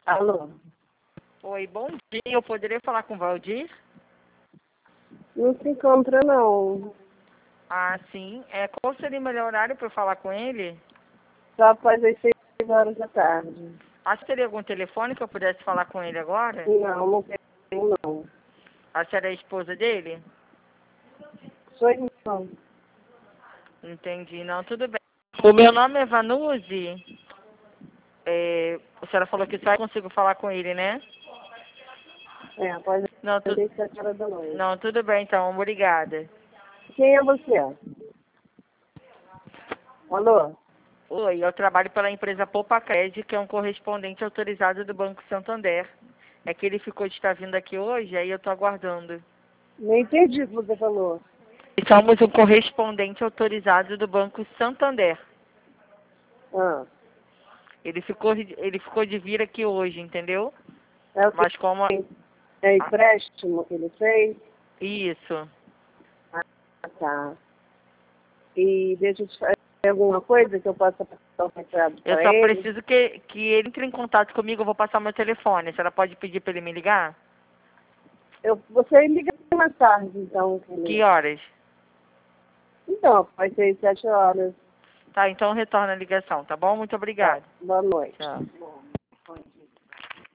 Alô? Oi, bom dia. Eu poderia falar com o Valdir? Não se encontra, não. Ah, sim. Qual seria o melhor horário para eu falar com ele? Só após as 6 horas da tarde. Acho que teria algum telefone que eu pudesse falar com ele agora? Não, não tenho, não. A senhora é a esposa dele? Sou irmão. Entendi. Não, tudo bem. O meu nome é Vanuzi. A senhora falou que só eu consigo falar com ele, né? Após Não, as 7 horas da noite. não, tudo bem então. Obrigada. Quem é você? Alô? Oi, eu trabalho pela empresa Popacred, que é um correspondente autorizado do Banco Santander. É que ele ficou de estar vindo aqui hoje, aí eu estou aguardando. Não entendi o que você falou. E somos um correspondente autorizado do Banco Santander. Ah, Ele ficou de vir aqui hoje, entendeu? é o que? Mas como... É empréstimo que ele fez? Isso. Ah, tá. E deixa eu te fazer alguma coisa que eu possa passar o recado Eu para só ele? preciso que ele entre em contato comigo, eu vou passar meu telefone. A senhora pode pedir para ele me ligar? Você liga mais tarde, então, Que filho. horas? Então, vai ser 7 horas. Tá, então retorna a ligação, tá bom? Muito Tá, obrigada. boa noite. Tchau.